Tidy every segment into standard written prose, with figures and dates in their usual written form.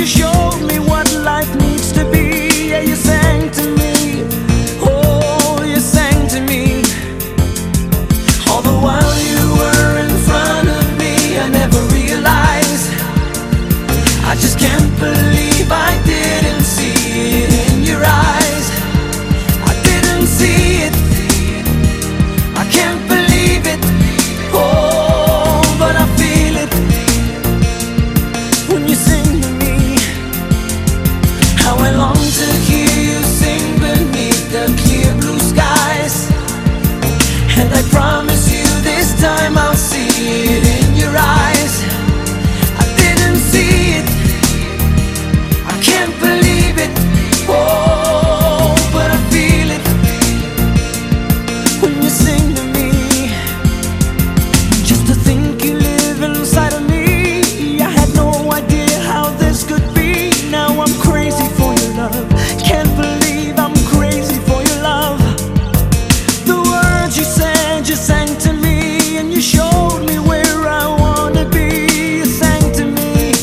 You showed me what life needs to be. Yeah, you sang to me. Oh, you sang to me. All the while you were in front of me, I never realized. I just can't believe I didn't see it in your eyes. I didn't see it. I can't believe it. Oh, but I feel it when you sing to me. How I long to hear you sing beneath the clear blue skies. And I promise you this time I'll see it in your eyes. I didn't see it. I can't believe it. Oh, but I feel it when you sing to me. Just to think you live inside of me, I had no idea how this could be. Now I'm crazy for your love. Can't believe I'm crazy for your love. The words you said, you sang to me, and you showed me where I wanna be. You sang to me.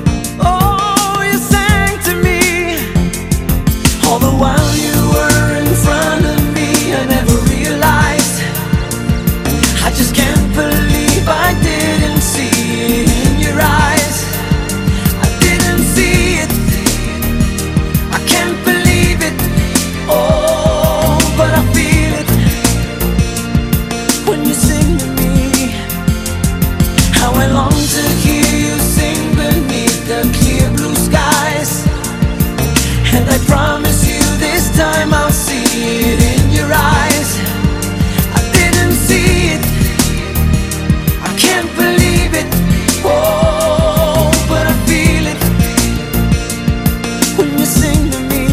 Oh, you sang to me. All the while you were in front of me, I never realized. I just can't believe I didn't see it in your eyes. I didn't see it. I can't believe it. Oh, but I feel it when you sing to me. How I long to hear you sing beneath the clear blue skies. And I promise you this time I'll see it in your eyes. I didn't see it. I can't believe it. Oh, but I feel it when you sing to me.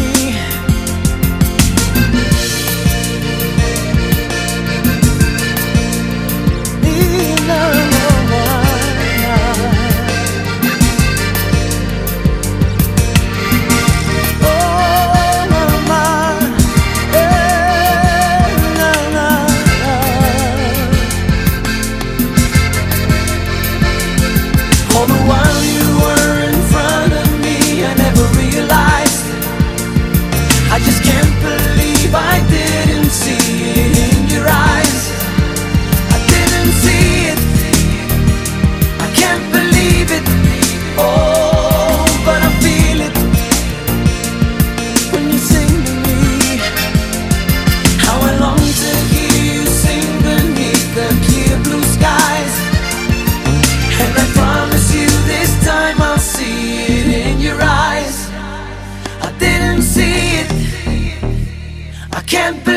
All the while you were in front of me, I never realized. I just can't believe I didn't see it in your eyes. I didn't see it. I can't believe it. Oh, but I feel it when you sing to me. How I long to hear you sing beneath the clear blue skies. And I promise you this time I'll see it in your eyes. I didn't see it. I can't